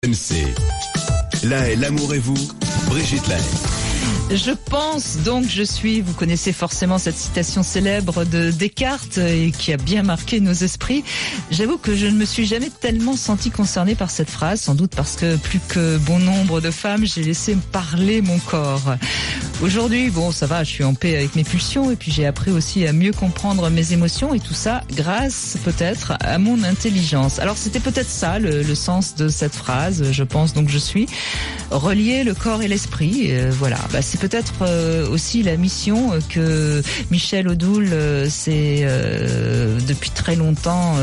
MC. Laëlle, l'amour et vous, Brigitte Laëlle. Je pense donc je suis, vous connaissez forcément cette citation célèbre de Descartes et qui a bien marqué nos esprits. J'avoue que je ne me suis jamais tellement sentie concernée par cette phrase, sans doute parce que plus que bon nombre de femmes, j'ai laissé parler mon corps. Aujourd'hui, bon, ça va, je suis en paix avec mes pulsions et puis j'ai appris aussi à mieux comprendre mes émotions et tout ça grâce peut-être à mon intelligence. Alors c'était peut-être ça le sens de cette phrase, je pense donc je suis. Relier le corps et l'esprit, voilà. C'est peut-être aussi la mission que Michel Odoul s'est depuis très longtemps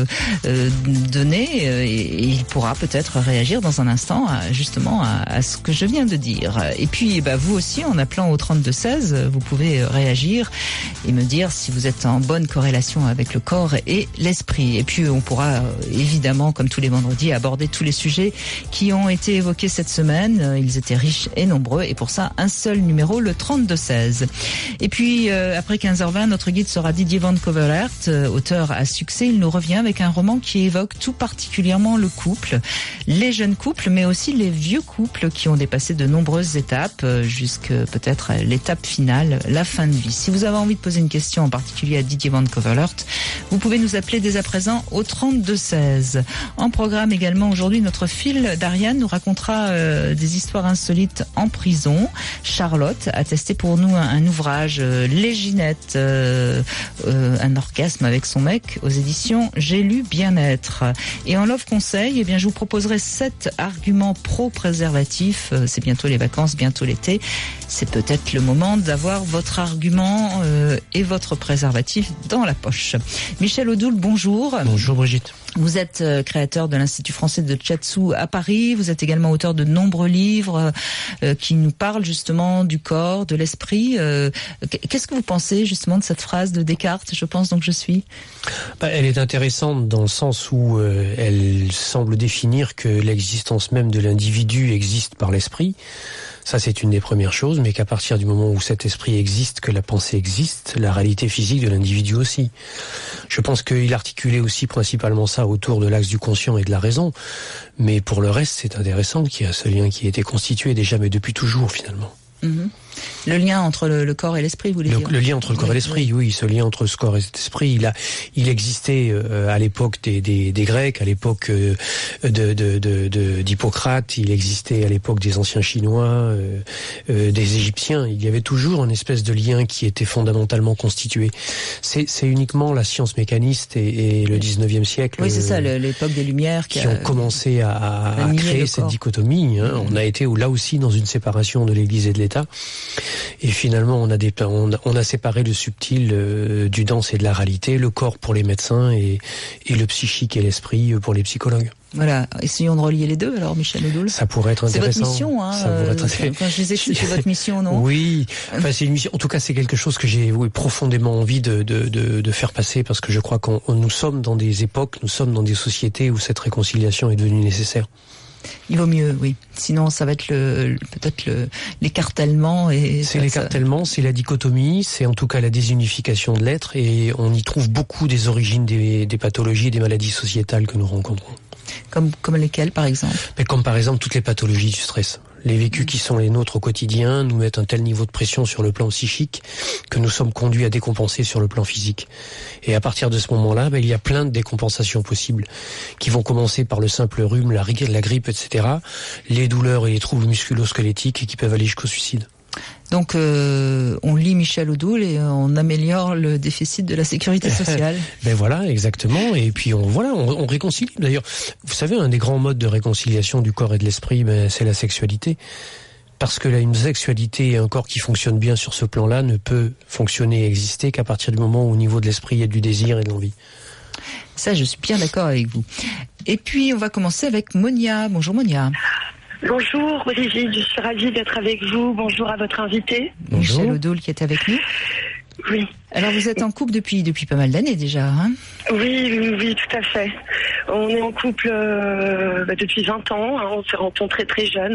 donnée et il pourra peut-être réagir dans un instant justement à ce que je viens de dire. Et puis vous aussi, en appelant au 32-16, vous pouvez réagir et me dire si vous êtes en bonne corrélation avec le corps et l'esprit. Et puis on pourra évidemment, comme tous les vendredis, aborder tous les sujets qui ont été évoqués cette semaine. Ils étaient riches et nombreux et pour ça, un seul numéro, le 32-16. Et puis, après 15h20, notre guide sera Didier Van Coverert, auteur à succès. Il nous revient avec un roman qui évoque tout particulièrement le couple, les jeunes couples, mais aussi les vieux couples qui ont dépassé de nombreuses étapes, jusque peut-être l'étape finale, la fin de vie. Si vous avez envie de poser une question en particulier à Didier Van Coverert, vous pouvez nous appeler dès à présent au 32-16. En programme également aujourd'hui, notre Phil d'Ariane nous racontera des histoires insolites en prison. Charlotte a testé pour nous un ouvrage, Les Ginettes, un orgasme avec son mec, aux éditions J'ai lu Bien-être. Et en Love Conseil, je vous proposerai 7 arguments pro-préservatifs. C'est bientôt les vacances, bientôt l'été. C'est peut-être le moment d'avoir votre argument et votre préservatif dans la poche. Michel Odoul, bonjour. Bonjour Brigitte. Vous êtes créateur de l'Institut français de Shiatsu à Paris. Vous êtes également auteur de nombreux livres qui nous parlent justement du corps, de l'esprit. Qu'est-ce que vous pensez justement de cette phrase de Descartes, je pense donc je suis? Elle est intéressante dans le sens où elle semble définir que l'existence même de l'individu existe par l'esprit. Ça, c'est une des premières choses, mais qu'à partir du moment où cet esprit existe, que la pensée existe, la réalité physique de l'individu aussi. Je pense qu'il articulait aussi principalement ça autour de l'axe du conscient et de la raison, mais pour le reste, c'est intéressant qu'il y a ce lien qui a été constitué déjà, mais depuis toujours finalement. Mmh. Le lien entre le corps et l'esprit, vous voulez dire? Le lien entre le corps et l'esprit, oui, ce lien entre ce corps et cet esprit, il existait à l'époque des Grecs, à l'époque d'Hippocrate, il existait à l'époque des anciens Chinois, des Égyptiens. Il y avait toujours une espèce de lien qui était fondamentalement constitué. C'est uniquement la science mécaniste et le 19e siècle. Oui, c'est ça, l'époque des Lumières qui ont commencé à créer cette dichotomie. On a été là aussi dans une séparation de l'Église et de l'État. Et finalement, on a séparé le subtil du dense et de la réalité, le corps pour les médecins et le psychique et l'esprit pour les psychologues. Voilà, essayons de relier les deux alors, Michel Odoul. Ça pourrait être intéressant. C'est votre mission, hein. Ça pourrait être intéressant. Quand je disais que c'était votre mission, non? Oui, c'est une mission. En tout cas, c'est quelque chose que j'ai profondément envie de faire passer parce que je crois nous sommes dans des époques, nous sommes dans des sociétés où cette réconciliation est devenue nécessaire. Il vaut mieux, oui. Sinon, ça va être peut-être l'écartèlement et. C'est l'écartèlement, c'est la dichotomie, c'est en tout cas la désunification de l'être, et on y trouve beaucoup des origines des pathologies et des maladies sociétales que nous rencontrons. Comme lesquelles, par exemple? Mais comme par exemple toutes les pathologies du stress. Les vécus qui sont les nôtres au quotidien nous mettent un tel niveau de pression sur le plan psychique que nous sommes conduits à décompenser sur le plan physique. Et à partir de ce moment-là, il y a plein de décompensations possibles qui vont commencer par le simple rhume, la grippe, etc., les douleurs et les troubles musculo-squelettiques et qui peuvent aller jusqu'au suicide. Donc, on lit Michel Odoul et on améliore le déficit de la sécurité sociale. Voilà, exactement. Et puis on réconcilie. D'ailleurs, vous savez, un des grands modes de réconciliation du corps et de l'esprit, c'est la sexualité. Parce que là, une sexualité et un corps qui fonctionne bien sur ce plan-là ne peut fonctionner et exister qu'à partir du moment où au niveau de l'esprit, il y a du désir et de l'envie. Ça, je suis bien d'accord avec vous. Et puis, on va commencer avec Monia. Bonjour Monia. Bonjour Brigitte, je suis ravie d'être avec vous. Bonjour à votre invité. Bonjour. Michel Odoul qui est avec nous. Oui. Alors vous êtes en couple depuis pas mal d'années déjà, hein? Oui, tout à fait. On est en couple depuis 20 ans. On s'est rencontrés très jeunes.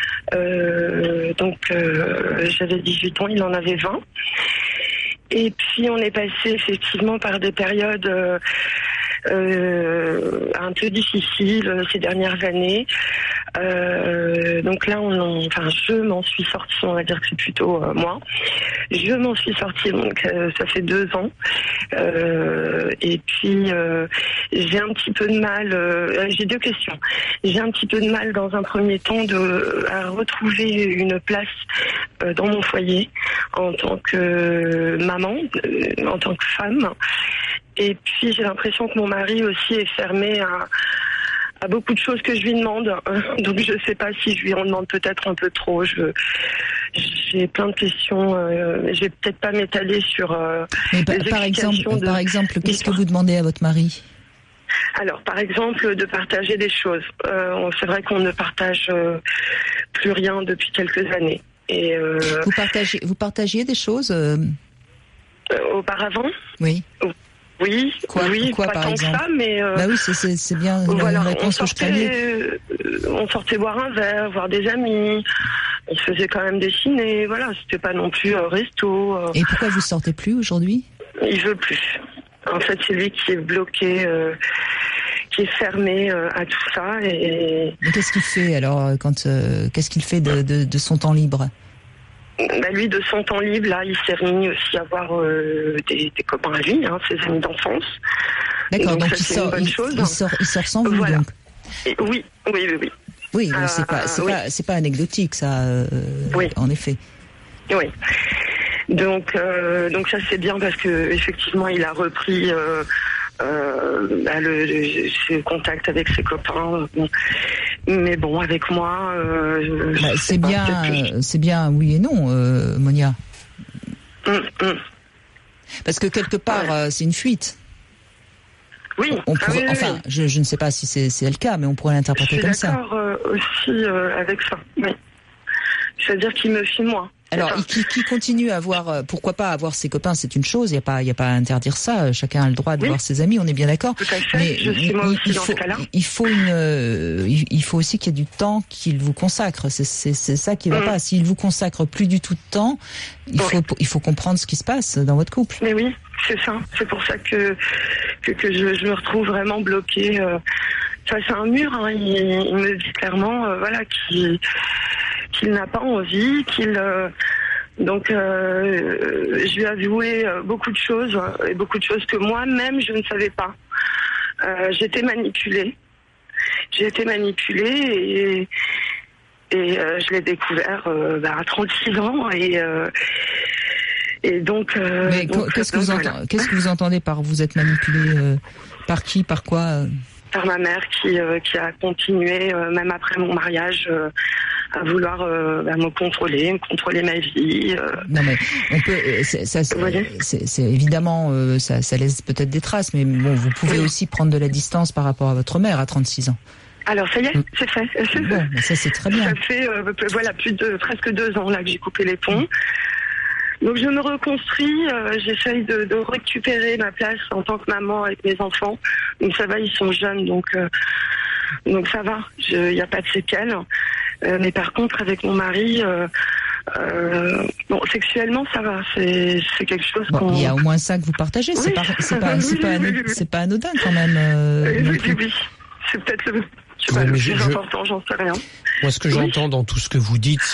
J'avais 18 ans, il en avait 20. Et puis on est passé effectivement par des périodes un peu difficile ces dernières années. Donc là, je m'en suis sortie, on va dire que c'est plutôt moi. Je m'en suis sortie, donc ça fait 2 ans. Et puis, j'ai un petit peu de mal, j'ai 2 questions. J'ai un petit peu de mal dans un premier temps à retrouver une place dans mon foyer en tant que maman, en tant que femme. Et puis j'ai l'impression que mon mari aussi est fermé à beaucoup de choses que je lui demande. Donc je ne sais pas si je lui en demande peut-être un peu trop. J'ai plein de questions. Je vais peut-être pas m'étaler sur par exemple, qu'est-ce que vous demandez à votre mari ? Alors, par exemple, de partager des choses. C'est vrai qu'on ne partage plus rien depuis quelques années. Et vous partagiez des choses auparavant ? Oui. Oui, quoi, pas par tant exemple que ça, mais... oui, c'est bien une réponse que je prenais. On sortait boire un verre, voir des amis, on se faisait quand même dessiner, voilà, c'était pas non plus resto. Et pourquoi vous sortez plus aujourd'hui ? Il veut plus. En fait, c'est lui qui est bloqué, qui est fermé à tout ça. Mais qu'est-ce qu'il fait alors qu'est-ce qu'il fait de son temps libre ? Lui, de son temps libre, là, il s'est remis aussi à voir des copains à lui, ses amis d'enfance. D'accord, donc ça, il sort sans vous, voilà. donc. Et oui. Oui, c'est pas anecdotique, ça, oui. En effet. Oui. Donc ça c'est bien parce que effectivement il a repris ses contacts avec ses copains. Mais bon, avec moi, c'est bien, oui et non, Monia. Parce que quelque part, c'est une fuite. Oui. Enfin, je ne sais pas si c'est le cas, mais on pourrait l'interpréter comme ça. Je suis d'accord aussi avec ça. Oui. C'est-à-dire qu'il me fie moi. Alors, qui continue à avoir, pourquoi pas avoir ses copains, c'est une chose. Il y a pas à interdire ça. Chacun a le droit de voir ses amis. On est bien d'accord. Tout à fait. Mais je suis moi aussi dans ce cas-là. Il faut aussi qu'il y ait du temps qu'il vous consacre. C'est ça qui va pas. S'il vous consacre plus du tout de temps, il faut comprendre ce qui se passe dans votre couple. Mais oui, c'est ça. C'est pour ça que je me retrouve vraiment bloquée face à un mur. Il me dit clairement, qu'il n'a pas envie, donc je lui ai avoué beaucoup de choses que moi-même je ne savais pas. J'ai été manipulée et je l'ai découvert à 36 ans et donc. Mais qu'est-ce que vous entendez par vous êtes manipulée par qui, par quoi? Par ma mère qui a continué même après mon mariage. À vouloir me contrôler ma vie. Non mais on peut, c'est évidemment ça laisse peut-être des traces, mais bon, vous pouvez aussi prendre de la distance par rapport à votre mère à 36 ans. Alors ça y est, c'est fait. Bon, mais ça c'est très bien. Ça fait presque 2 ans là que j'ai coupé les ponts. Donc je me reconstruis, j'essaye de récupérer ma place en tant que maman avec mes enfants. Donc ça va, ils sont jeunes, donc ça va, il n'y a pas de séquelles. Mais par contre, avec mon mari, sexuellement, ça va. C'est quelque chose qu'on... Il y a au moins ça que vous partagez. Oui. C'est pas anodin quand même. Oui. C'est peut-être le plus important, j'en sais rien. Moi, ce que j'entends dans tout ce que vous dites,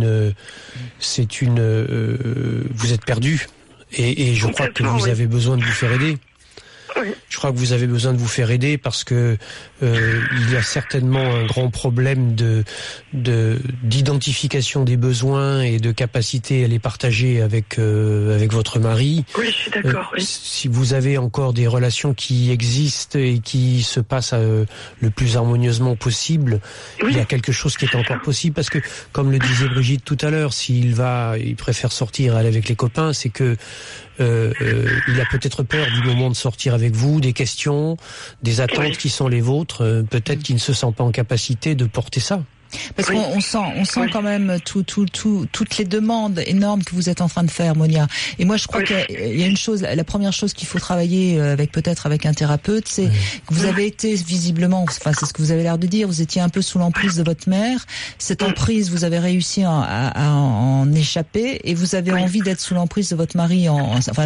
vous êtes perdu. Et je crois que vous avez besoin de vous faire aider. Oui. Je crois que vous avez besoin de vous faire aider parce que il y a certainement un grand problème d'identification des besoins et de capacité à les partager avec votre mari. Oui, je suis d'accord. Oui. Si vous avez encore des relations qui existent et qui se passent le plus harmonieusement possible, il y a quelque chose qui est encore possible parce que, comme le disait Brigitte tout à l'heure, il préfère sortir, aller avec les copains, c'est que il a peut-être peur du moment de sortir avec vous, des questions, des attentes qui sont les vôtres, peut-être qu'il ne se sent pas en capacité de porter ça. Parce qu'on sent quand même toutes les demandes énormes que vous êtes en train de faire, Monia. Et moi, je crois qu'il y a une chose, la première chose qu'il faut travailler peut-être avec un thérapeute, c'est que vous avez été visiblement, enfin, c'est ce que vous avez l'air de dire, vous étiez un peu sous l'emprise de votre mère. Cette emprise, vous avez réussi à en échapper, et vous avez envie d'être sous l'emprise de votre mari. Enfin,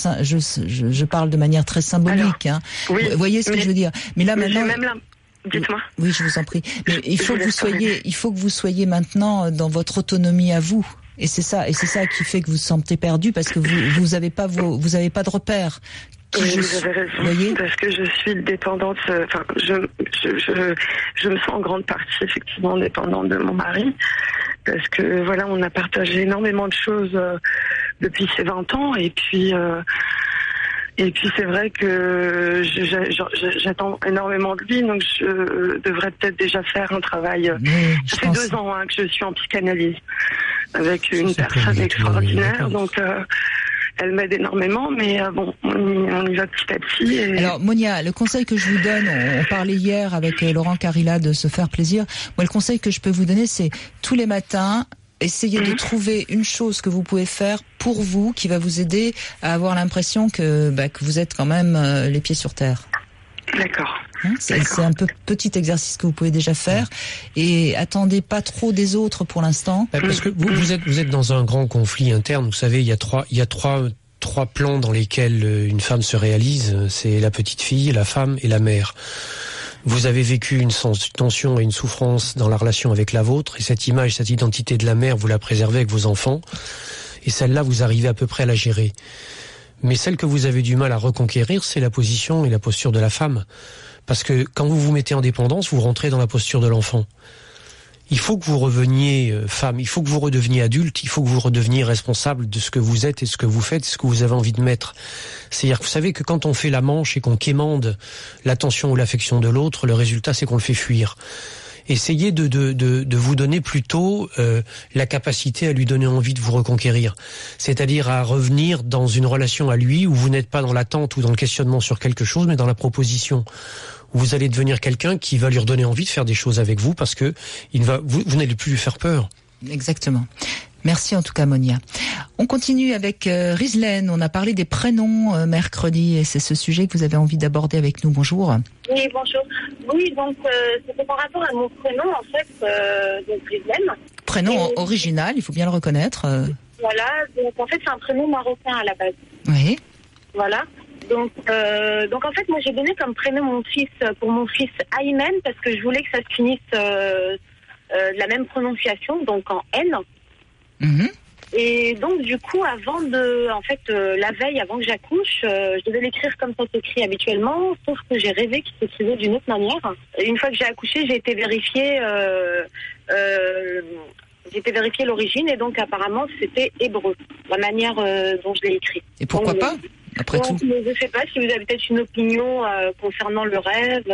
je parle de manière très symbolique. Alors, vous voyez ce que je veux dire. Mais là, maintenant. Dites-moi. Oui, je vous en prie. Mais il faut que vous soyez maintenant dans votre autonomie à vous. Et c'est ça qui fait que vous vous sentez perdu, parce que vous avez pas de repères. Oui, vous avez raison, parce que je suis dépendante, enfin, je me sens en grande partie effectivement dépendante de mon mari, parce que voilà, on a partagé énormément de choses depuis ces 20 ans, et puis c'est vrai que j'attends énormément de lui, donc je devrais peut-être déjà faire un travail. Ça fait 2 ans que je suis en psychanalyse avec une personne extraordinaire, donc elle m'aide énormément, mais on y va petit à petit. Alors, Monia, le conseil que je vous donne, on parlait hier avec Laurent Carilla de se faire plaisir. Moi, le conseil que je peux vous donner, c'est tous les matins, essayez de trouver une chose que vous pouvez faire pour vous, qui va vous aider à avoir l'impression que vous êtes quand même les pieds sur terre. D'accord. C'est un petit exercice que vous pouvez déjà faire, et attendez pas trop des autres pour l'instant. Parce que vous êtes dans un grand conflit interne. Vous savez, il y a trois plans dans lesquels une femme se réalise. C'est la petite fille, la femme et la mère. Vous avez vécu une tension et une souffrance dans la relation avec la vôtre, et cette image, cette identité de la mère, vous la préservez avec vos enfants, et celle-là, vous arrivez à peu près à la gérer. Mais celle que vous avez du mal à reconquérir, c'est la position et la posture de la femme. Parce que quand vous vous mettez en dépendance, vous rentrez dans la posture de l'enfant. Il faut que vous reveniez femme, il faut que vous redeveniez adulte, il faut que vous redeveniez responsable de ce que vous êtes et ce que vous faites, ce que vous avez envie de mettre. C'est-à-dire que vous savez que quand on fait la manche et qu'on quémande l'attention ou l'affection de l'autre, le résultat c'est qu'on le fait fuir. Essayez de vous donner plutôt la capacité à lui donner envie de vous reconquérir. C'est-à-dire à revenir dans une relation à lui où vous n'êtes pas dans l'attente ou dans le questionnement sur quelque chose, mais dans la proposition. Vous allez devenir quelqu'un qui va lui redonner envie de faire des choses avec vous, parce que vous n'allez plus lui faire peur. Exactement. Merci en tout cas, Monia. On continue avec Rizlaine. On a parlé des prénoms mercredi, et c'est ce sujet que vous avez envie d'aborder avec nous. Bonjour. Oui, bonjour. Oui, donc c'était par rapport à mon prénom, en fait, donc Rizlaine. Prénom original, il faut bien le reconnaître. Voilà, donc en fait c'est un prénom marocain à la base. Oui. Voilà. Donc en fait, moi j'ai donné comme prénom pour mon fils Aymen, parce que je voulais que ça se finisse de la même prononciation, donc en N. Mm-hmm. Et donc du coup, la veille avant que j'accouche, je devais l'écrire comme ça s'écrit habituellement, sauf que j'ai rêvé qu'il s'écrivait d'une autre manière. Et une fois que j'ai accouché, j'ai été vérifier l'origine, et donc apparemment c'était hébreu, la manière dont je l'ai écrit. Et pourquoi pas, après tout? Je ne sais pas si vous avez peut-être une opinion concernant le rêve.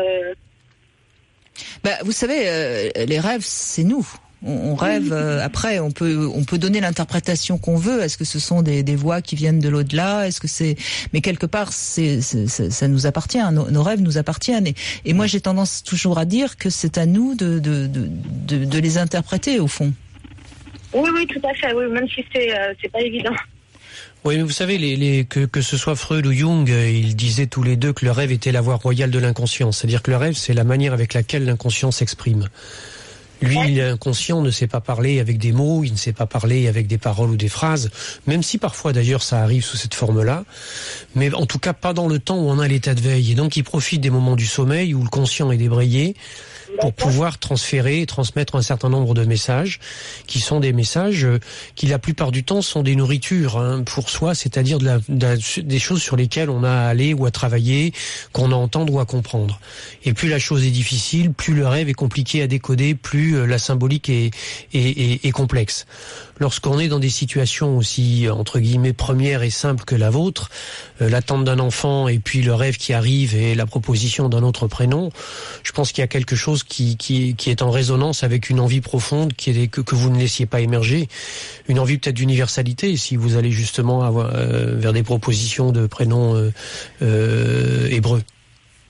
Vous savez, les rêves, c'est nous. On rêve. Après, on peut donner l'interprétation qu'on veut. Est-ce que ce sont des voix qui viennent de l'au-delà? Est-ce que mais quelque part, ça nous appartient. Nos rêves nous appartiennent. Et moi, j'ai tendance toujours à dire que c'est à nous de les interpréter au fond. Oui, tout à fait. Oui, même si c'est pas évident. Oui, mais vous savez, que ce soit Freud ou Jung, ils disaient tous les deux que le rêve était la voie royale de l'inconscient. C'est-à-dire que le rêve, c'est la manière avec laquelle l'inconscient s'exprime. Lui, l'inconscient ne sait pas parler avec des mots, il ne sait pas parler avec des paroles ou des phrases, même si parfois d'ailleurs ça arrive sous cette forme-là, mais en tout cas pas dans le temps où on a l'état de veille. Et donc il profite des moments du sommeil où le conscient est débrayé pour pouvoir transférer et transmettre un certain nombre de messages qui sont des messages qui la plupart du temps sont des nourritures pour soi, c'est-à-dire des choses sur lesquelles on a à aller ou à travailler, qu'on a à entendre ou à comprendre. Et plus la chose est difficile, plus le rêve est compliqué à décoder, plus la symbolique est complexe. Lorsqu'on est dans des situations aussi, entre guillemets, premières et simples que la vôtre, l'attente d'un enfant et puis le rêve qui arrive et la proposition d'un autre prénom, je pense qu'il y a quelque chose qui est en résonance avec une envie profonde que vous ne laissiez pas émerger, une envie peut-être d'universalité, si vous allez justement avoir vers des propositions de prénoms hébreux.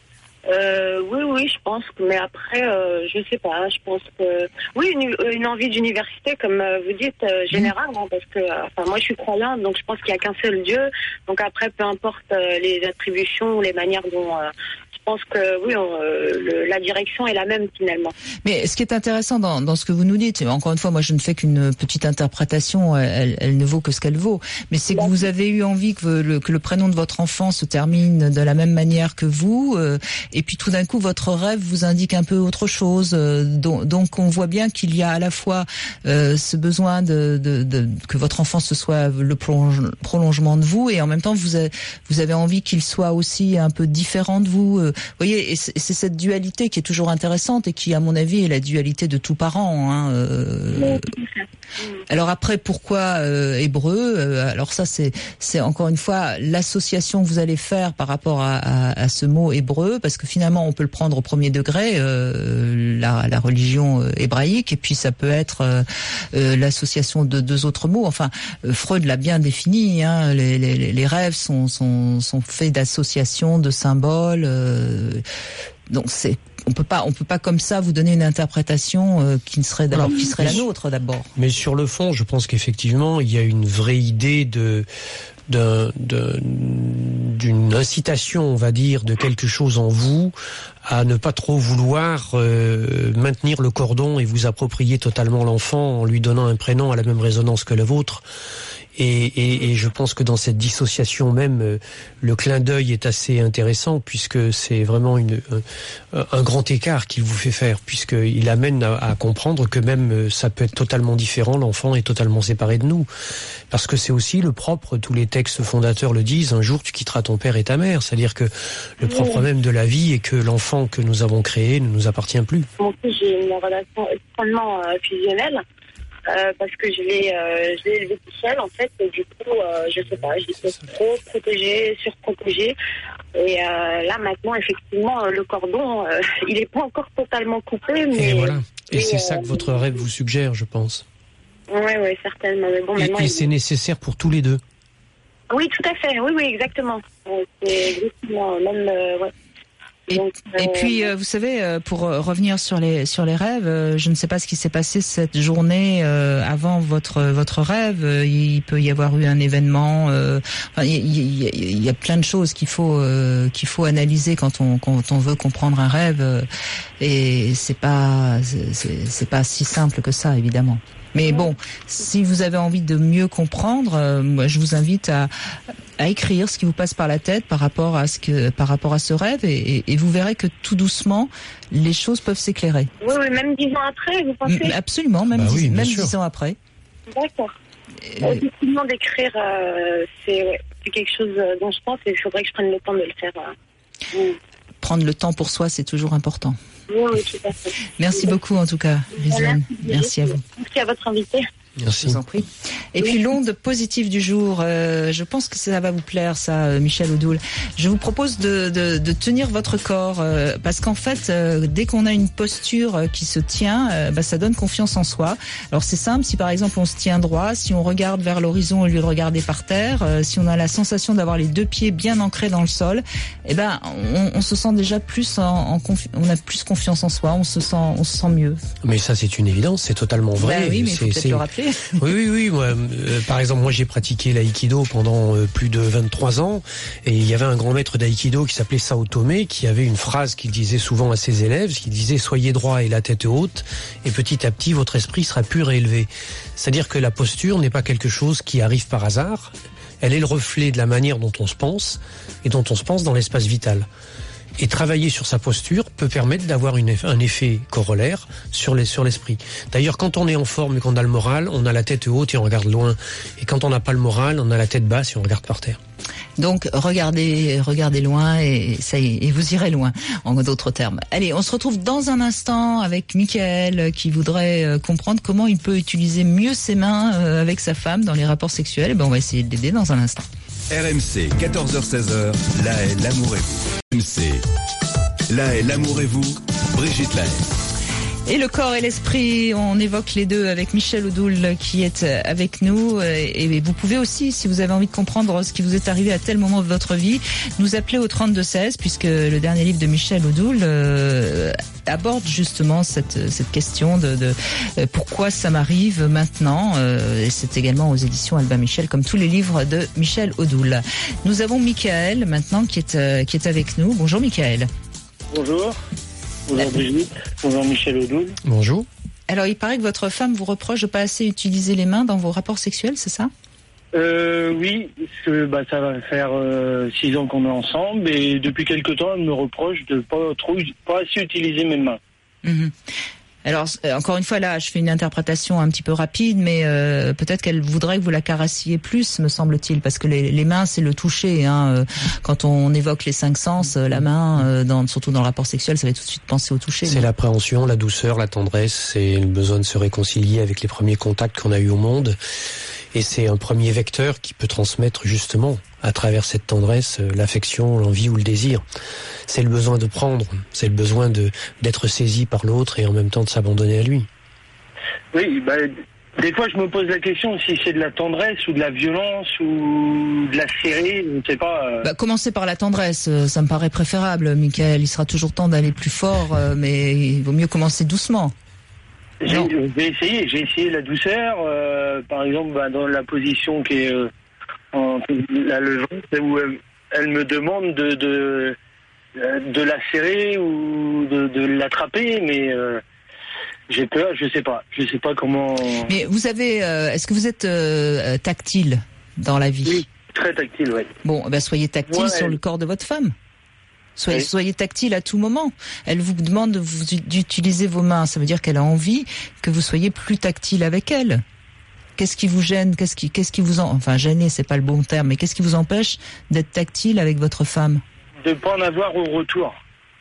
Oui, je pense que, mais après, je sais pas, je pense que, oui, une envie d'université, comme vous dites, générale, hein, parce que, moi, je suis croyante, donc je pense qu'il y a qu'un seul Dieu, donc après, peu importe les attributions ou les manières dont, je pense que, oui, la direction est la même, finalement. Mais ce qui est intéressant dans ce que vous nous dites, encore une fois, moi, je ne fais qu'une petite interprétation, elle ne vaut que ce qu'elle vaut, mais c'est que vous avez eu envie que le prénom de votre enfant se termine de la même manière que vous, et puis tout d'un coup votre rêve vous indique un peu autre chose, donc on voit bien qu'il y a à la fois ce besoin que votre enfant ce soit le prolongement de vous, et en même temps vous avez envie qu'il soit aussi un peu différent de vous, voyez, et c'est cette dualité qui est toujours intéressante et qui à mon avis est la dualité de tout parent, hein, Alors après, pourquoi hébreu, alors ça c'est encore une fois l'association que vous allez faire par rapport à ce mot hébreu, parce que finalement on peut le prendre au premier degré, la religion hébraïque, et puis ça peut être l'association de deux autres mots. Enfin, Freud l'a bien défini, hein, les rêves sont faits d'associations, de symboles. Donc on peut pas comme ça vous donner une interprétation qui serait la nôtre d'abord. Mais sur le fond, je pense qu'effectivement, il y a une vraie idée d'une incitation, on va dire, de quelque chose en vous à ne pas trop vouloir maintenir le cordon et vous approprier totalement l'enfant en lui donnant un prénom à la même résonance que le vôtre. Et je pense que dans cette dissociation même, le clin d'œil est assez intéressant, puisque c'est vraiment un grand écart qu'il vous fait faire, puisqu'il amène à comprendre que même ça peut être totalement différent, l'enfant est totalement séparé de nous. Parce que c'est aussi le propre, tous les textes fondateurs le disent, un jour tu quitteras ton père et ta mère. C'est-à-dire que le propre même de la vie est que l'enfant que nous avons créé ne nous appartient plus. Mon fils, j'ai une relation extrêmement fusionnelle. Parce que je l'ai élevé tout seul, en fait, et du coup, je sais pas, j'étais trop protégée, surprotégée, et là, maintenant, effectivement, le cordon, il est pas encore totalement coupé, mais... Et voilà, et c'est ça que votre rêve vous suggère, je pense. Oui, certainement, mais bon, maintenant... Et c'est nécessaire pour tous les deux. Oui, tout à fait, oui, exactement. C'est exactement, même, ouais. Et puis, vous savez, pour revenir sur les rêves, je ne sais pas ce qui s'est passé cette journée avant votre rêve. Il peut y avoir eu un événement. Il y a plein de choses qu'il faut analyser quand on veut comprendre un rêve. Et c'est pas si simple que ça, évidemment. Mais bon, si vous avez envie de mieux comprendre, moi je vous invite à écrire ce qui vous passe par la tête par rapport à ce rêve, et vous verrez que tout doucement les choses peuvent s'éclairer. Oui, même 10 ans après, vous pensez? Absolument, même 10 ans après. D'accord. Effectivement, d'écrire, c'est quelque chose dont je pense, et il faudrait que je prenne le temps de le faire. Prendre le temps pour soi, c'est toujours important. Oui, tout à fait. Merci beaucoup en tout cas, Rizwan. Merci à vous. Merci à votre invité. Merci. Je vous en prie. Et puis l'onde positive du jour, je pense que ça va vous plaire, ça, Michel Oudoul. Je vous propose de tenir votre corps, parce qu'en fait, dès qu'on a une posture qui se tient, ça donne confiance en soi. Alors c'est simple, si par exemple on se tient droit, si on regarde vers l'horizon au lieu de regarder par terre, si on a la sensation d'avoir les deux pieds bien ancrés dans le sol, on se sent déjà plus on a plus confiance en soi, on se sent mieux. Mais ça c'est une évidence, c'est totalement vrai. Oui, mais il faut peut-être le rappeler. Oui. Moi, par exemple, j'ai pratiqué l'aïkido pendant plus de 23 ans, et il y avait un grand maître d'aïkido qui s'appelait Sao Tomé, qui avait une phrase qu'il disait souvent à ses élèves, qui disait « Soyez droit et la tête haute, et petit à petit, votre esprit sera pur et élevé ». C'est-à-dire que la posture n'est pas quelque chose qui arrive par hasard, elle est le reflet de la manière dont on se pense, et dont on se pense dans l'espace vital. Et travailler sur sa posture peut permettre d'avoir un effet corollaire sur l'esprit. D'ailleurs, quand on est en forme et qu'on a le moral, on a la tête haute et on regarde loin. Et quand on n'a pas le moral, on a la tête basse et on regarde par terre. Donc, regardez loin et ça y est, et vous irez loin, en d'autres termes. Allez, on se retrouve dans un instant avec Mickaël qui voudrait comprendre comment il peut utiliser mieux ses mains avec sa femme dans les rapports sexuels. On va essayer de l'aider dans un instant. RMC, 14h-16h, là est l'amour et vous. RMC, là est l'amour et vous, Brigitte Lahaie. Et le corps et l'esprit, on évoque les deux avec Michel Odoul qui est avec nous. Et vous pouvez aussi, si vous avez envie de comprendre ce qui vous est arrivé à tel moment de votre vie, nous appeler au 3216, puisque le dernier livre de Michel Odoul aborde justement cette question de pourquoi ça m'arrive maintenant. Et c'est également aux éditions Albin Michel, comme tous les livres de Michel Odoul. Nous avons Michael maintenant qui est avec nous. Bonjour Michael. Bonjour. Bonjour Brigitte. Bonjour Michel Odoul. Bonjour. Alors, il paraît que votre femme vous reproche de pas assez utiliser les mains dans vos rapports sexuels, c'est ça ? Oui, ça va faire 6 ans qu'on est ensemble et depuis quelque temps, elle me reproche de pas assez utiliser mes mains. Mmh. Alors, encore une fois, là, je fais une interprétation un petit peu rapide, mais peut-être qu'elle voudrait que vous la carassiez plus, me semble-t-il, parce que les mains, c'est le toucher. Hein. Quand on évoque les 5 sens, la main, surtout dans le rapport sexuel, ça va tout de suite penser au toucher. C'est l'appréhension, la douceur, la tendresse, c'est le besoin de se réconcilier avec les premiers contacts qu'on a eus au monde. Et c'est un premier vecteur qui peut transmettre justement, à travers cette tendresse, l'affection, l'envie ou le désir. C'est le besoin de prendre, c'est le besoin d'être saisi par l'autre et en même temps de s'abandonner à lui. Oui, des fois je me pose la question si c'est de la tendresse ou de la violence ou de la serrer, je ne sais pas. Commencez par la tendresse, ça me paraît préférable, Michael. Il sera toujours temps d'aller plus fort, mais il vaut mieux commencer doucement. J'ai essayé la douceur, par exemple dans la position qui est la levante, où elle me demande de la serrer ou de l'attraper, mais j'ai peur, je sais pas comment. Mais vous avez, est-ce que vous êtes tactile dans la vie ? Oui, très tactile, oui. Bon, soyez tactile sur le corps de votre femme. Soyez tactile à tout moment. Elle vous demande d'utiliser vos mains. Ça veut dire qu'elle a envie que vous soyez plus tactile avec elle. Qu'est-ce qui vous gêne ? Qu'est-ce qui vous gêner, c'est pas le bon terme, mais qu'est-ce qui vous empêche d'être tactile avec votre femme ? De pas en avoir au retour.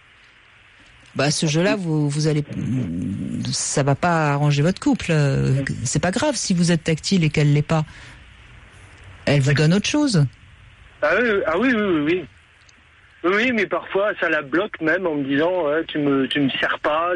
Ce jeu-là, vous allez, ça va pas arranger votre couple. C'est pas grave si vous êtes tactile et qu'elle l'est pas. Elle vous donne autre chose. Ah oui. Oui, mais parfois ça la bloque même en me disant tu me sers pas,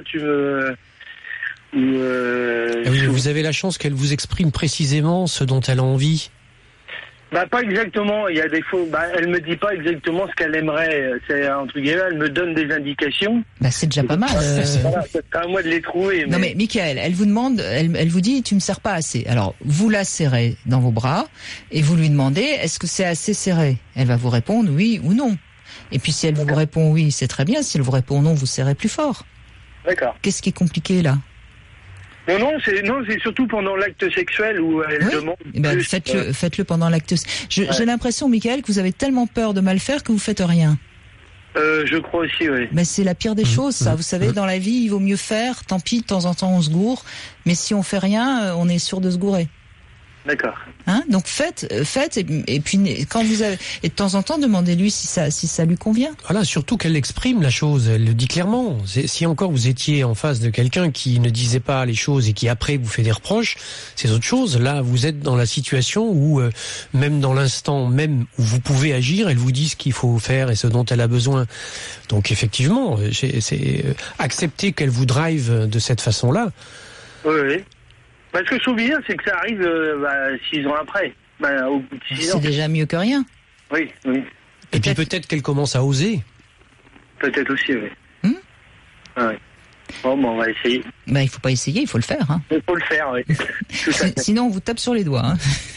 Oui, vous avez la chance qu'elle vous exprime précisément ce dont elle a envie. Pas exactement. Il y a des fois, elle me dit pas exactement ce qu'elle aimerait. C'est entre guillemets, elle me donne des indications. C'est déjà pas mal. Voilà, c'est à moi de les trouver. Non mais Michael, elle vous demande, elle vous dit tu me sers pas assez. Alors vous la serrez dans vos bras et vous lui demandez est-ce que c'est assez serré ? Elle va vous répondre oui ou non. Et puis si elle vous répond oui, c'est très bien. Si elle vous répond non, vous serrez plus fort. D'accord. Qu'est-ce qui est compliqué là ? Non, c'est surtout pendant l'acte sexuel où elle demande. Faites-le pendant l'acte. J'ai l'impression, Michael, que vous avez tellement peur de mal faire que vous faites rien. Je crois aussi, oui. Mais c'est la pire des choses, ça. Vous savez, dans la vie, il vaut mieux faire. Tant pis, de temps en temps, on se gourre. Mais si on fait rien, on est sûr de se gourer. D'accord. Donc faites et puis quand vous avez et de temps en temps demandez-lui si ça lui convient. Voilà, surtout qu'elle exprime la chose, elle le dit clairement. Si encore vous étiez en face de quelqu'un qui ne disait pas les choses et qui après vous fait des reproches, c'est autre chose. Là, vous êtes dans la situation où même dans l'instant même où vous pouvez agir, elle vous dit ce qu'il faut faire et ce dont elle a besoin. Donc effectivement, c'est accepter qu'elle vous drive de cette façon-là. Oui. Ce que je trouve bien, c'est que ça arrive 6 ans après. Au bout de 6 ans. C'est déjà mieux que rien. Oui. Et puis peut-être qu'elle commence à oser. Peut-être aussi, oui. Oui. Bon, on va essayer. Il faut pas essayer, il faut le faire. Hein. Il faut le faire, oui. Sinon, on vous tape sur les doigts.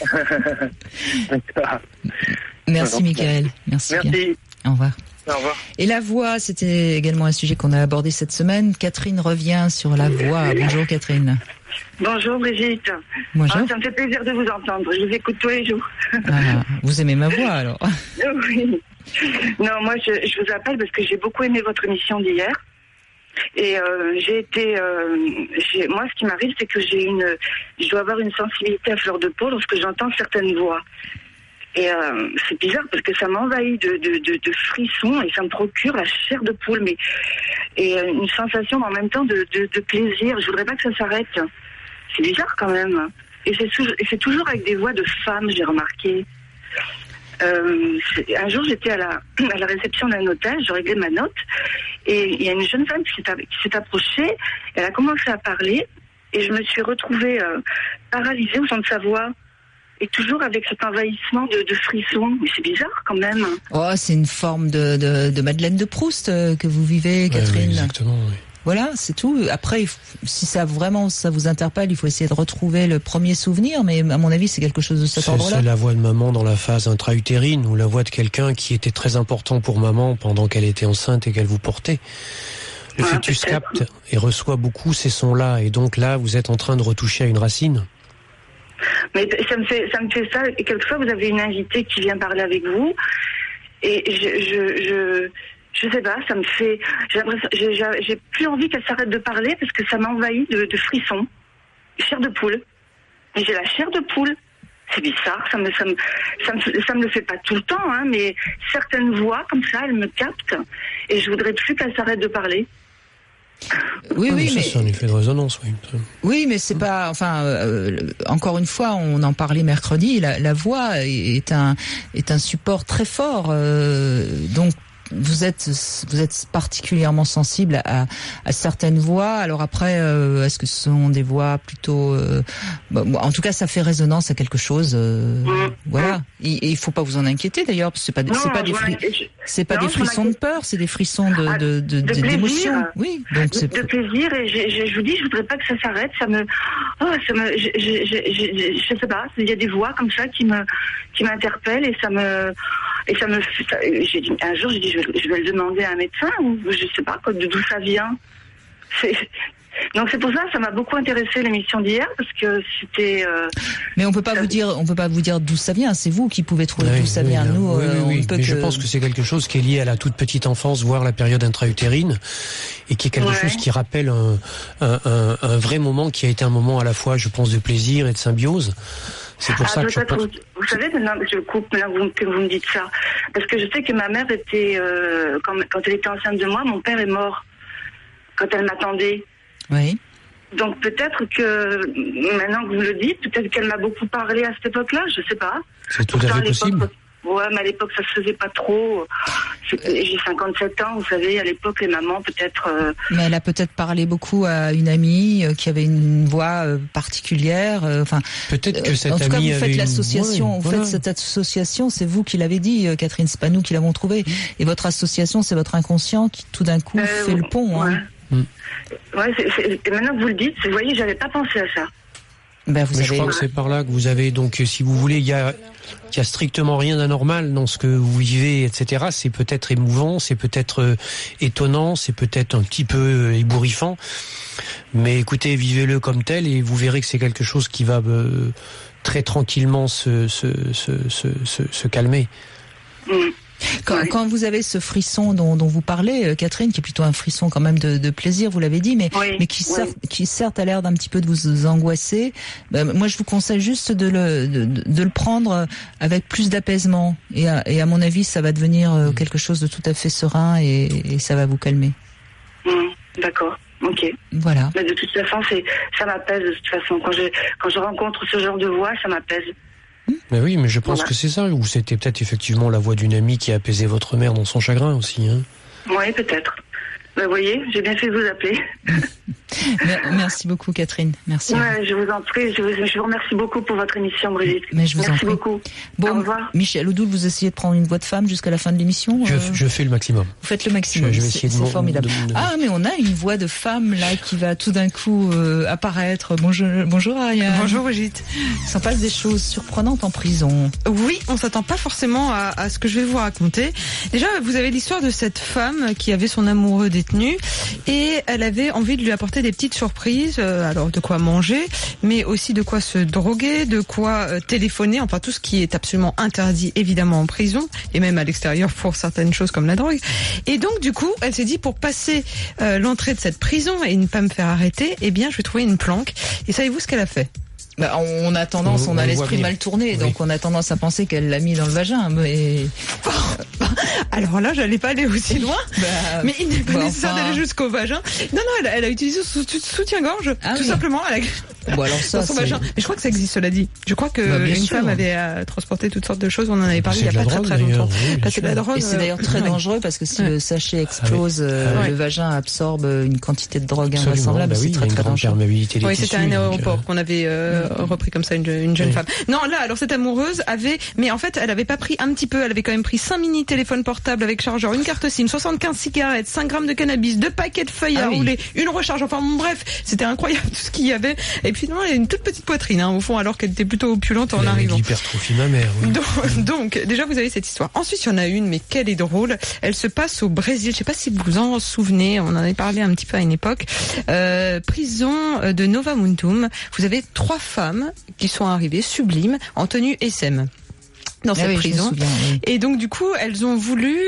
Merci, Michael. Merci. Bien. Au revoir. Au revoir. Et la voix, c'était également un sujet qu'on a abordé cette semaine. Catherine revient sur la voix. Bonjour Catherine. Bonjour Brigitte. Bonjour. Ça me fait plaisir de vous entendre. Je vous écoute tous les jours. Vous aimez ma voix alors? Oui. Non, moi je vous appelle parce que j'ai beaucoup aimé votre émission d'hier. Et moi, ce qui m'arrive, c'est que je dois avoir une sensibilité à fleur de peau lorsque j'entends certaines voix. Et c'est bizarre parce que ça m'envahit de frissons et ça me procure la chair de poule, et une sensation en même temps de plaisir. Je voudrais pas que ça s'arrête. C'est bizarre quand même. Et c'est toujours avec des voix de femmes, j'ai remarqué. Un jour, j'étais à la réception d'un hôtel, je réglais ma note, et il y a une jeune femme qui s'est approchée, elle a commencé à parler, et je me suis retrouvée paralysée au son de sa voix, et toujours avec cet envahissement de frissons. Mais c'est bizarre quand même. Oh, c'est une forme de Madeleine de Proust que vous vivez, Catherine. Oui, exactement, oui. Voilà, c'est tout. Après, si ça vous interpelle, il faut essayer de retrouver le premier souvenir, mais à mon avis, c'est quelque chose de cet ordre-là. C'est la voix de maman dans la phase intra-utérine, ou la voix de quelqu'un qui était très important pour maman pendant qu'elle était enceinte et qu'elle vous portait. Le fœtus capte et reçoit beaucoup ces sons-là, et donc là, vous êtes en train de retoucher à une racine. Mais ça me fait ça, et quelquefois, vous avez une invitée qui vient parler avec vous, et je sais pas, ça me fait... J'ai plus envie qu'elle s'arrête de parler parce que ça m'envahit de frissons. Chair de poule. Mais j'ai la chair de poule. C'est bizarre, ça me le fait pas tout le temps, hein, mais certaines voix comme ça, elles me captent et je voudrais plus qu'elle s'arrête de parler. Oui, mais c'est un effet de résonance, oui. Oui, mais c'est pas. Enfin, encore une fois, on en parlait mercredi. La voix est un support très fort. Donc, vous êtes particulièrement sensible à certaines voix. Alors après, est-ce que ce sont des voix plutôt en tout cas, ça fait résonance à quelque chose. Voilà. Et il faut pas vous en inquiéter d'ailleurs, parce que c'est pas des frissons de peur, c'est des frissons d'émotion. Oui. Donc de plaisir. Et je vous dis, je voudrais pas que ça s'arrête. Je sais pas. Il y a des voix comme ça qui m'interpellent et j'ai dit, un jour, j'ai dit, je vais le demander à un médecin, ou je sais pas d'où ça vient. Donc c'est pour ça m'a beaucoup intéressé l'émission d'hier, parce que c'était. Mais on peut pas vous dire d'où ça vient. C'est vous qui pouvez trouver d'où ça vient. Nous, mais je pense que c'est quelque chose qui est lié à la toute petite enfance, voire la période intra-utérine, et qui est quelque chose qui rappelle un vrai moment qui a été un moment à la fois, je pense, de plaisir et de symbiose. C'est pour ça que je pense... Vous savez, maintenant, je coupe maintenant que vous me dites ça, parce que je sais que ma mère était, quand elle était enceinte de moi, mon père est mort quand elle m'attendait. Oui. Donc peut-être que maintenant que vous le dites, peut-être qu'elle m'a beaucoup parlé à cette époque-là, je sais pas. C'est tout à fait possible. Ouais, mais à l'époque ça se faisait pas trop. J'ai 57 ans, vous savez, à l'époque les mamans peut-être. Mais elle a peut-être parlé beaucoup à une amie qui avait une voix particulière. Enfin, peut-être que cette amie en tout cas, vous faites avait l'association. Vous faites cette association, c'est vous qui l'avez dit, Catherine. C'est pas nous qui l'avons trouvé. Et votre association, c'est votre inconscient qui tout d'un coup fait le pont. Ouais. Hein. Ouais, et maintenant que vous le dites, vous voyez, j'avais pas pensé à ça. Mais je crois que c'est par là que vous avez, donc, si vous voulez, il y a strictement rien d'anormal dans ce que vous vivez, etc. C'est peut-être émouvant, c'est peut-être étonnant, c'est peut-être un petit peu ébouriffant. Mais écoutez, vivez-le comme tel et vous verrez que c'est quelque chose qui va très tranquillement se calmer. Quand vous avez ce frisson dont vous parlez, Catherine, qui est plutôt un frisson quand même de plaisir, vous l'avez dit, mais qui certes a l'air d'un petit peu de vous angoisser, moi je vous conseille juste de le prendre avec plus d'apaisement. Et à mon avis, ça va devenir quelque chose de tout à fait serein et ça va vous calmer. D'accord. Ok. Voilà. Mais de toute façon, ça m'apaise de toute façon. Quand je rencontre ce genre de voix, ça m'apaise. Mais oui, mais je pense que c'est ça, ou c'était peut-être effectivement la voix d'une amie qui a apaisé votre mère dans son chagrin aussi. Hein. Oui, peut-être. Vous voyez, j'ai bien fait de vous appeler. Merci beaucoup, Catherine. Merci. Ouais, je vous en prie. Je vous remercie beaucoup pour votre émission, Brigitte. Mais je vous Merci en prie. beaucoup. Bon, au revoir. Michel Odoul, vous essayez de prendre une voix de femme jusqu'à la fin de l'émission. Je fais le maximum. Vous faites le maximum. Je vais essayer c'est formidable. Ah, mais on a une voix de femme là qui va tout d'un coup apparaître. Bonjour Ariane. Bonjour Brigitte. Il s'en passe des choses surprenantes en prison. Oui, on s'attend pas forcément à ce que je vais vous raconter. Déjà, vous avez l'histoire de cette femme qui avait son amoureux détenu et elle avait envie de lui apporter des petites surprises, alors de quoi manger, mais aussi de quoi se droguer, de quoi téléphoner, enfin tout ce qui est absolument interdit évidemment en prison et même à l'extérieur pour certaines choses comme la drogue. Et donc du coup, elle s'est dit pour passer l'entrée de cette prison et ne pas me faire arrêter, eh bien je vais trouver une planque. Et savez-vous ce qu'elle a fait ? On a tendance, on a l'esprit mal tourné, donc on a tendance à penser qu'elle l'a mis dans le vagin. Mais alors là, j'allais pas aller aussi loin, mais il n'est pas nécessaire d'aller jusqu'au vagin. Non, elle a utilisé son soutien-gorge, tout simplement. Bon, alors ça, dans son vagin. Mais je crois que ça existe, cela dit. Je crois que une femme avait transporté toutes sortes de choses. On en avait parlé il n'y a pas très longtemps. C'est de la drogue. Et c'est d'ailleurs très dangereux parce que si le sachet explose, le vagin absorbe une quantité de drogue invraisemblable. C'est très très dangereux. Oui, c'était à un aéroport qu'on avait repris comme ça une jeune femme. Non, là, alors cette amoureuse avait, mais en fait, elle avait pas pris un petit peu, elle avait quand même pris 5 mini téléphones portables avec chargeur, une carte SIM, 75 cigarettes, 5 grammes de cannabis, 2 paquets de feuilles à rouler, une recharge. Enfin bon, bref, c'était incroyable tout ce qu'il y avait. Et puis non, elle a une toute petite poitrine, au fond, alors qu'elle était plutôt opulente en arrivant. L'hypertrophie mammaire. Oui. Donc, déjà vous avez cette histoire. Ensuite, il y en a une, mais quelle est drôle. Elle se passe au Brésil. Je sais pas si vous vous en souvenez. On en avait parlé un petit peu à une époque. Prison de Nova Mundum. Vous avez 3 femmes qui sont arrivées sublimes en tenue SM. Dans cette prison. Et donc du coup, elles ont voulu,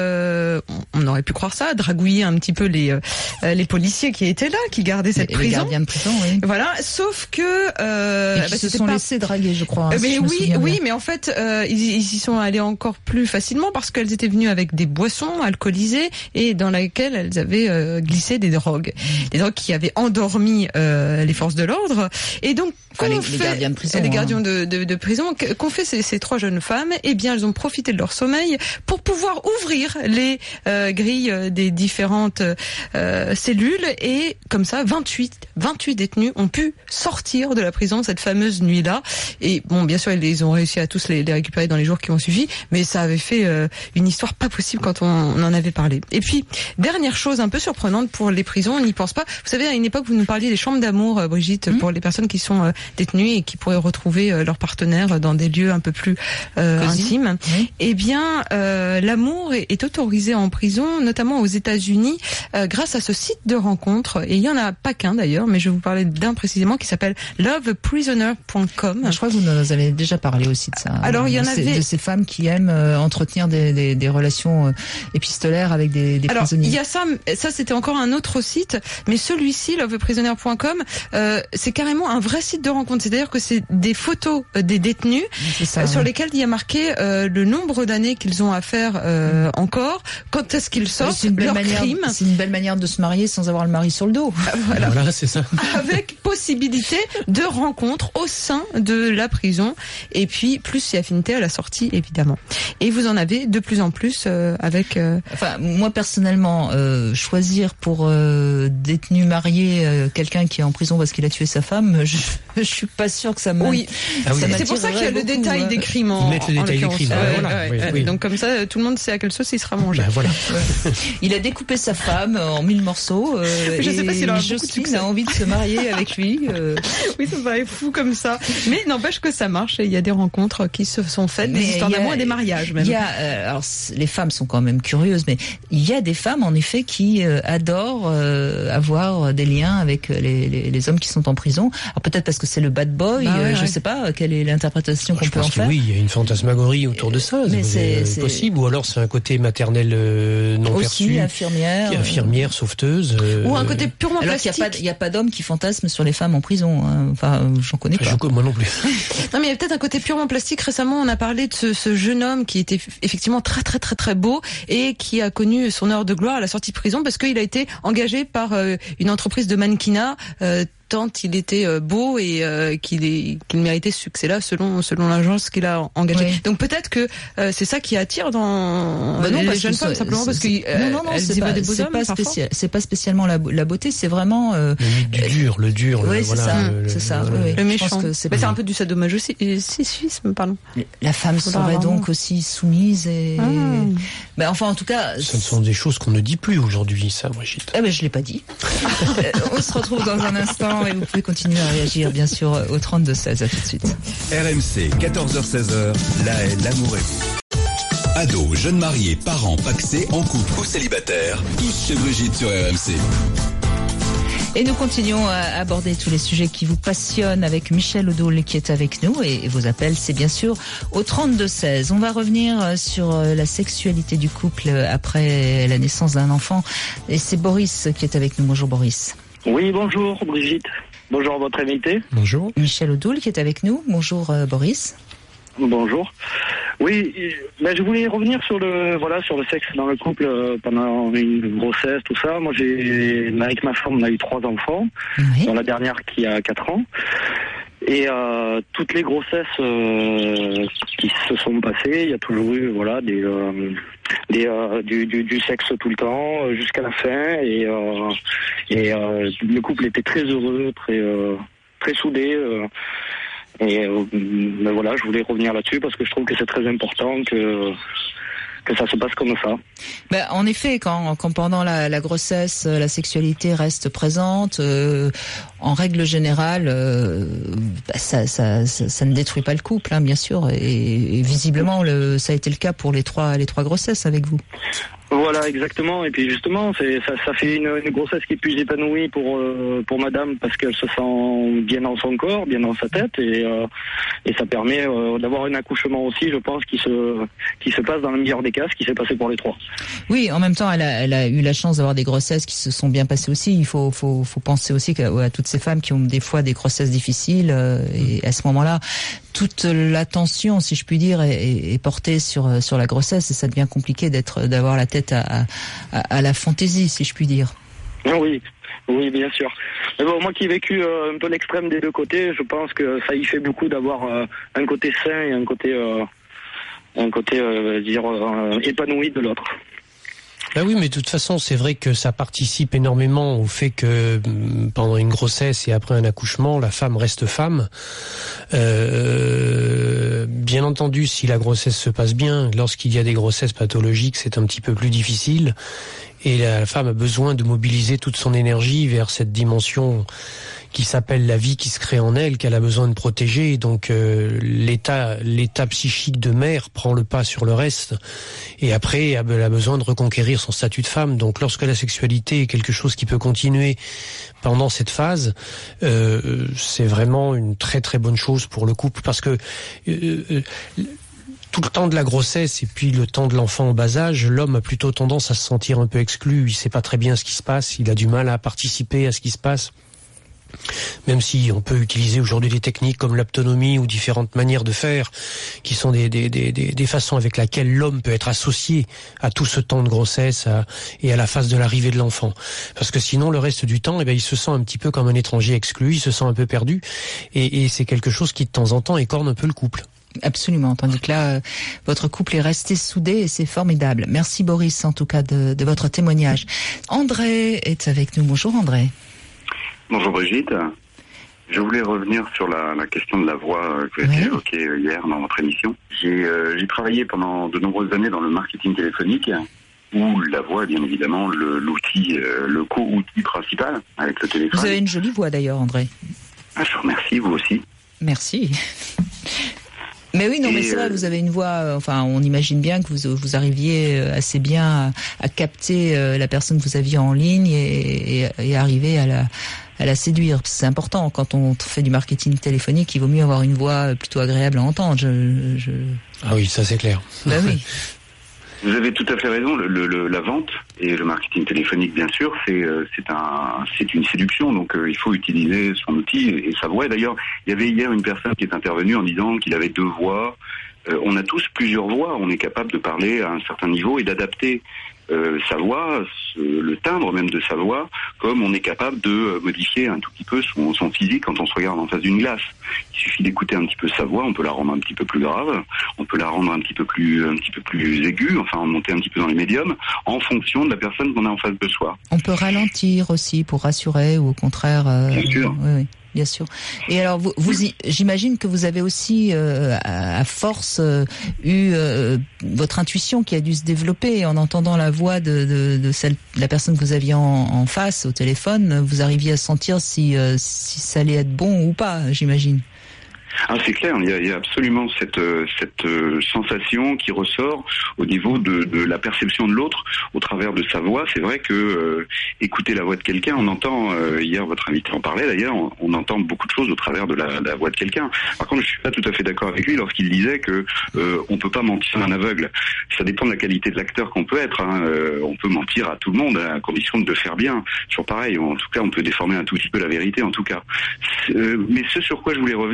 on aurait pu croire ça, dragouiller un petit peu les policiers qui étaient là, qui gardaient cette prison. Les gardiens de prison, oui. Voilà, sauf que ils se sont laissés draguer, je crois. Mais oui, mais en fait, ils y sont allés encore plus facilement parce qu'elles étaient venues avec des boissons alcoolisées et dans lesquelles elles avaient glissé des drogues qui avaient endormi les forces de l'ordre. Et donc, les gardiens de prison, les gardiens de prison, qu'ont fait ces 3 jeunes femmes? Eh bien, elles ont profité de leur sommeil pour pouvoir ouvrir les grilles des différentes cellules et comme ça, 28 détenus ont pu sortir de la prison cette fameuse nuit-là. Et bon, bien sûr, ils ont réussi à tous les récupérer dans les jours qui ont suivi, mais ça avait fait une histoire pas possible quand on en avait parlé. Et puis, dernière chose un peu surprenante pour les prisons, on n'y pense pas. Vous savez, à une époque, vous nous parliez des chambres d'amour, Brigitte, pour les personnes qui sont détenues et qui pourraient retrouver leur partenaire dans des lieux un peu plus intime. Oui. Eh bien, l'amour est autorisé en prison, notamment aux États-Unis, grâce à ce site de rencontre. Et il y en a pas qu'un d'ailleurs, mais je vais vous parler d'un précisément qui s'appelle loveprisoner.com. Je crois que vous nous avez déjà parlé aussi de ça. Alors il y en avait de ces femmes qui aiment entretenir des relations épistolaires avec des prisonniers. Il y a ça c'était encore un autre site, mais celui-ci, loveprisoner.com, c'est carrément un vrai site de rencontre. C'est-à-dire que c'est des photos des détenus sur lesquels il y a marqué le nombre d'années qu'ils ont à faire encore, quand est-ce qu'ils sortent, leur crime. C'est une belle manière de se marier sans avoir le mari sur le dos. Voilà, c'est ça. Avec possibilité de rencontre au sein de la prison et puis plus si affinité à la sortie évidemment. Et vous en avez de plus en plus avec. Enfin, moi personnellement, choisir pour détenu marié quelqu'un qui est en prison parce qu'il a tué sa femme, je suis pas sûre que ça me. Oui. C'est pour ça qu'il y a le détail des crimes. Ils mettent le détail des crimes. Oui. Donc comme ça, tout le monde sait à quelle sauce il sera mangé. Voilà. Il a découpé sa femme en 1000 morceaux. Je sais pas s'il aura Jocelyne a envie de se marier avec lui. Oui, ça paraît fou comme ça. Mais n'empêche que ça marche et il y a des rencontres qui se sont faites, des histoires d'amour et des mariages même. Alors les femmes sont quand même curieuses, mais il y a des femmes en effet qui adorent avoir des liens avec les hommes qui sont en prison. Alors peut-être parce que c'est le bad boy, je sais pas quelle est l'interprétation qu'on peut en faire. Oui, il y a une fantasmagorie autour de ça. Mais c'est possible, ou alors c'est un côté maternel non aussi, perçu. Infirmière, sauveteuse. Ou un côté purement plastique. Il y a pas d'hommes qui fantasment sur les femmes en prison. Hein. Enfin, j'en connais pas. Moi non plus. Non, mais il y a peut-être un côté purement plastique. Récemment, on a parlé de ce jeune homme qui était effectivement très très très très beau et qui a connu son heure de gloire à la sortie de prison parce qu'il a été engagé par une entreprise de mannequinat. Tant il était beau et qu'il méritait ce succès-là selon l'agence qu'il a engagée. Oui. Donc peut-être que c'est ça qui attire dans les jeunes femmes, simplement parce qu'elles y voient des beaux hommes. C'est pas spécialement la beauté, c'est vraiment le dur. Oui, c'est ça. Le méchant. C'est un peu du sadomasochisme, pardon. La femme serait donc aussi soumise et. Enfin, en tout cas. Ce sont des choses qu'on ne dit plus aujourd'hui, ça, Brigitte. Je l'ai pas dit. On se retrouve dans un instant. Et vous pouvez continuer à réagir, bien sûr, au 32-16. À tout de suite. RMC, 14h-16h, l'amour et vous. Ados, jeunes mariés, parents, pacsés, en couple ou célibataires, tous chez Brigitte sur RMC. Et nous continuons à aborder tous les sujets qui vous passionnent avec Michel Odoul qui est avec nous. Et vos appels, c'est bien sûr au 32-16. On va revenir sur la sexualité du couple après la naissance d'un enfant. Et c'est Boris qui est avec nous. Bonjour Boris. Oui, bonjour Brigitte. Bonjour à votre invité. Bonjour. Michel Odoul qui est avec nous. Bonjour Boris. Bonjour. Oui, ben je voulais revenir sur le sexe dans le couple pendant une grossesse, tout ça. Moi, avec ma femme, on a eu 3 enfants, dont la dernière qui a 4 ans. Et toutes les grossesses qui se sont passées, il y a toujours eu du sexe tout le temps jusqu'à la fin. Et le couple était très heureux, très soudé. Mais voilà, je voulais revenir là-dessus parce que je trouve que c'est très important que ça se passe comme ça. Ben, en effet, quand pendant la grossesse, la sexualité reste présente, en règle générale, ça ne détruit pas le couple, hein, bien sûr. Et visiblement, ça a été le cas pour les trois grossesses avec vous. Voilà, exactement. Et puis justement, ça fait une grossesse qui est plus épanouie pour madame parce qu'elle se sent bien dans son corps, bien dans sa tête, et ça permet d'avoir un accouchement aussi, je pense, qui se passe dans le meilleur des cas, ce qui s'est passé pour les 3. Oui, en même temps, elle a eu la chance d'avoir des grossesses qui se sont bien passées aussi. Il faut penser aussi à toutes ces femmes qui ont des fois des grossesses difficiles, et à ce moment-là, toute l'attention, si je puis dire, est portée sur la grossesse, et ça devient compliqué d'avoir la tête à la fantaisie, si je puis dire. Oui, bien sûr. Mais bon, moi qui ai vécu un peu l'extrême des deux côtés, je pense que ça y fait beaucoup d'avoir un côté sain et un côté épanoui de l'autre. Ben oui, mais de toute façon, c'est vrai que ça participe énormément au fait que pendant une grossesse et après un accouchement, la femme reste femme. Bien entendu, si la grossesse se passe bien, lorsqu'il y a des grossesses pathologiques, c'est un petit peu plus difficile. Et la femme a besoin de mobiliser toute son énergie vers cette dimension qui s'appelle la vie qui se crée en elle, qu'elle a besoin de protéger. Donc l'état psychique de mère prend le pas sur le reste. Et après, elle a besoin de reconquérir son statut de femme. Donc lorsque la sexualité est quelque chose qui peut continuer pendant cette phase, c'est vraiment une très très bonne chose pour le couple. Parce que tout le temps de la grossesse et puis le temps de l'enfant en bas âge, l'homme a plutôt tendance à se sentir un peu exclu. Il sait pas très bien ce qui se passe. Il a du mal à participer à ce qui se passe. Même si on peut utiliser aujourd'hui des techniques comme l'autonomie ou différentes manières de faire, qui sont des façons avec lesquelles l'homme peut être associé à tout ce temps de grossesse et à la phase de l'arrivée de l'enfant. Parce que sinon, le reste du temps, il se sent un petit peu comme un étranger exclu, il se sent un peu perdu, et c'est quelque chose qui de temps en temps écorne un peu le couple. Absolument, tandis que là, votre couple est resté soudé et c'est formidable. Merci Boris, en tout cas, de votre témoignage. André est avec nous. Bonjour André. Bonjour Brigitte. Je voulais revenir sur la question de la voix que vous avez évoquée hier dans votre émission. J'ai travaillé pendant de nombreuses années dans le marketing téléphonique, où la voix est bien évidemment l'outil, le co-outil principal avec le téléphone. Vous avez une jolie voix d'ailleurs, André. Ah, je vous remercie, vous aussi. Merci. Mais oui, non, mais c'est vrai, vous avez une voix, on imagine bien que vous arriviez assez bien à capter la personne que vous aviez en ligne et arriver à la séduire. C'est important, quand on fait du marketing téléphonique, il vaut mieux avoir une voix plutôt agréable à entendre. Ah oui, ça c'est clair. Bah oui. Vous avez tout à fait raison. La vente et le marketing téléphonique, bien sûr, c'est une séduction. Donc, il faut utiliser son outil et sa voix. D'ailleurs, il y avait hier une personne qui est intervenue en disant qu'il avait 2 voix. On a tous plusieurs voix. On est capable de parler à un certain niveau et d'adapter sa voix, le timbre même de sa voix, comme on est capable de modifier un tout petit peu son physique quand on se regarde en face d'une glace. Il suffit d'écouter un petit peu sa voix, on peut la rendre un petit peu plus grave, on peut la rendre un petit peu plus aiguë, enfin monter un petit peu dans les médiums, en fonction de la personne qu'on a en face de soi. On peut ralentir aussi pour rassurer ou au contraire. Bien sûr. Oui. Bien sûr. Et alors, j'imagine que vous avez aussi, à force, eu votre intuition qui a dû se développer en entendant la voix de la personne que vous aviez en face au téléphone. Vous arriviez à sentir si ça allait être bon ou pas, j'imagine. Ah, c'est clair, il y a absolument cette sensation qui ressort au niveau de la perception de l'autre au travers de sa voix. C'est vrai que écouter la voix de quelqu'un, on entend, hier votre invité en parlait d'ailleurs, on entend beaucoup de choses au travers de la voix de quelqu'un. Par contre, je suis pas tout à fait d'accord avec lui lorsqu'il disait que on peut pas mentir à un aveugle. Ça dépend de la qualité de l'acteur qu'on peut être. On peut mentir à tout le monde à condition de le faire bien. Toujours pareil, en tout cas, on peut déformer un tout petit peu la vérité en tout cas. Mais ce sur quoi je voulais revenir,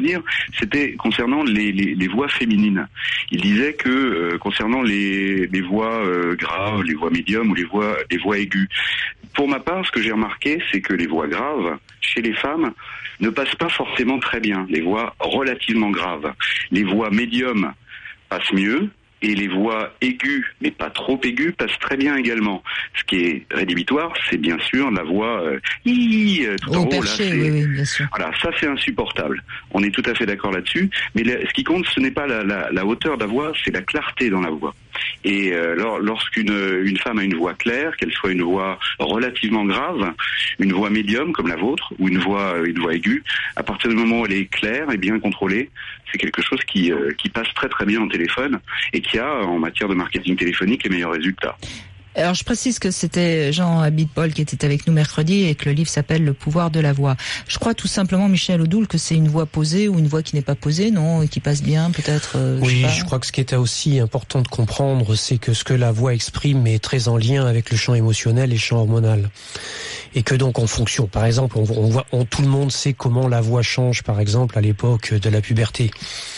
c'était concernant les voix féminines. Il disait que concernant les voix graves, les voix médiums ou les voix aiguës. Pour ma part, ce que j'ai remarqué, c'est que les voix graves, chez les femmes, ne passent pas forcément très bien. Les voix relativement graves. Les voix médiums passent mieux. Et les voix aiguës, mais pas trop aiguës, passent très bien également. Ce qui est rédhibitoire, c'est bien sûr la voix tout en haut. Perché, là, oui, bien sûr. Voilà, ça c'est insupportable. On est tout à fait d'accord là-dessus. Mais ce qui compte, ce n'est pas la hauteur de la voix, c'est la clarté dans la voix. Et lorsqu'une femme a une voix claire, qu'elle soit une voix relativement grave, une voix médium comme la vôtre, ou une voix aiguë, à partir du moment où elle est claire et bien contrôlée, c'est quelque chose qui passe très très bien au téléphone et qui a, en matière de marketing téléphonique, les meilleurs résultats. Alors je précise que c'était Jean Abitbol qui était avec nous mercredi et que le livre s'appelle Le pouvoir de la voix. Je crois tout simplement, Michel Odoul, que c'est une voix posée ou une voix qui n'est pas posée, non, et qui passe bien peut-être. Oui, je crois que ce qui est aussi important de comprendre, c'est que ce que la voix exprime est très en lien avec le champ émotionnel et le champ hormonal. Et que donc en fonction, par exemple, tout le monde sait comment la voix change, par exemple, à l'époque de la puberté.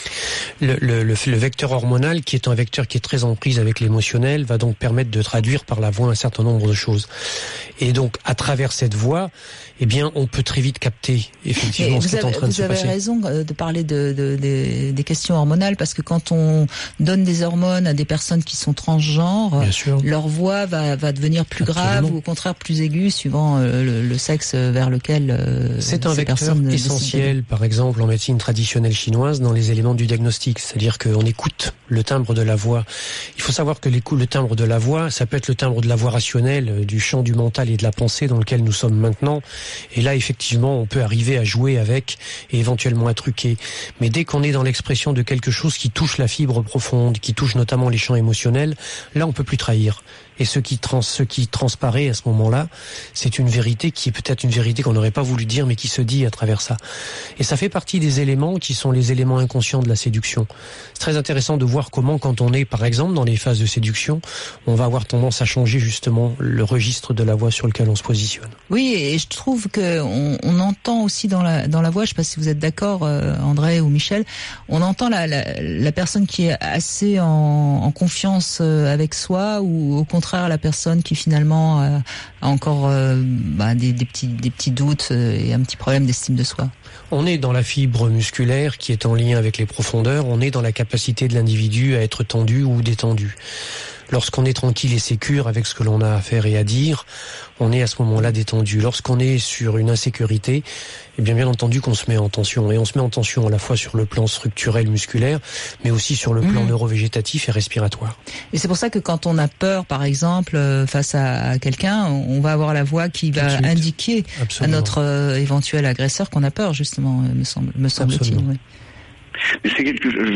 Le vecteur hormonal, qui est un vecteur qui est très en prise avec l'émotionnel, va donc permettre de traduire par la voix un certain nombre de choses. Et donc, à travers cette voix, eh bien, on peut très vite capter effectivement ce qui est en train de se passer. Vous avez raison de parler des questions hormonales, parce que quand on donne des hormones à des personnes qui sont transgenres, leur voix va devenir plus grave ou au contraire plus aiguë suivant le sexe vers lequel c'est un vecteur essentiel, par exemple, en médecine traditionnelle chinoise, dans les éléments du diagnostic. C'est-à-dire qu'on écoute le timbre de la voix. Il faut savoir que le timbre de la voix, ça peut être le timbre de la voix rationnelle, du champ du mental et de la pensée dans lequel nous sommes maintenant. Et là, effectivement, on peut arriver à jouer avec et éventuellement à truquer. Mais dès qu'on est dans l'expression de quelque chose qui touche la fibre profonde, qui touche notamment les champs émotionnels, là, on peut plus trahir. Et ce qui transparaît à ce moment-là, c'est une vérité qui est peut-être une vérité qu'on n'aurait pas voulu dire, mais qui se dit à travers ça. Et ça fait partie des éléments qui sont les éléments inconscients de la séduction. C'est très intéressant de voir comment, quand on est, par exemple, dans les phases de séduction, on va avoir tendance à changer justement le registre de la voix sur lequel on se positionne. Oui, et je trouve que on entend aussi dans la voix, je ne sais pas si vous êtes d'accord, André ou Michel, on entend la personne qui est assez en confiance avec soi, ou au contraire la personne qui finalement a encore des petits doutes et un petit problème d'estime de soi. On est dans la fibre musculaire qui est en lien avec les profondeurs, on est dans la capacité de l'individu à être tendu ou détendu. Lorsqu'on est tranquille et sécure avec ce que l'on a à faire et à dire, on est à ce moment-là détendu. Lorsqu'on est sur une insécurité, eh bien entendu qu'on se met en tension. Et on se met en tension à la fois sur le plan structurel musculaire, mais aussi sur le plan neurovégétatif et respiratoire. Et c'est pour ça que quand on a peur, par exemple, face à quelqu'un, on va avoir la voix qui va indiquer à notre éventuel agresseur qu'on a peur, justement, me semble-t-il. Oui. Mais c'est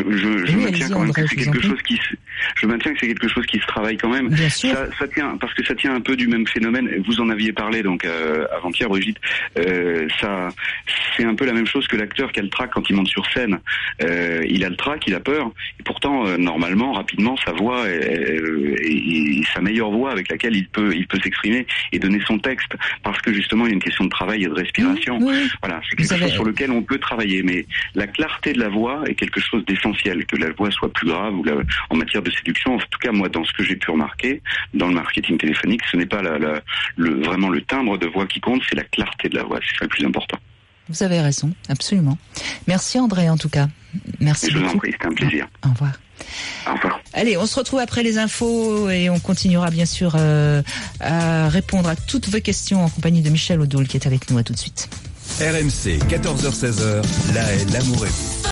je maintiens quand même que c'est quelque chose qui se travaille quand même. Bien sûr. Ça tient, parce que ça tient un peu du même phénomène. Vous en aviez parlé donc avant-hier, Brigitte. Ça, c'est un peu la même chose que l'acteur qui a le trac quand il monte sur scène. Il a le trac, il a peur, et pourtant normalement, rapidement, sa voix est sa meilleure voix avec laquelle il peut s'exprimer et donner son texte, parce que justement il y a une question de travail et de respiration. Oui. Voilà, c'est quelque chose sur lequel on peut travailler, mais la clarté de la voix est quelque chose d'essentiel, que la voix soit plus grave ou en matière de séduction. En tout cas, moi, dans ce que j'ai pu remarquer dans le marketing téléphonique, ce n'est pas vraiment le timbre de voix qui compte, c'est la clarté de la voix, c'est ça le plus important. Vous avez raison, absolument. Merci André, en tout cas. Merci beaucoup. Je vous en prie, c'était un plaisir. Au revoir. Au revoir. Allez, on se retrouve après les infos et on continuera bien sûr à répondre à toutes vos questions en compagnie de Michel Odoul qui est avec nous. À tout de suite. RMC, 14h-16h, là est l'amour et vous.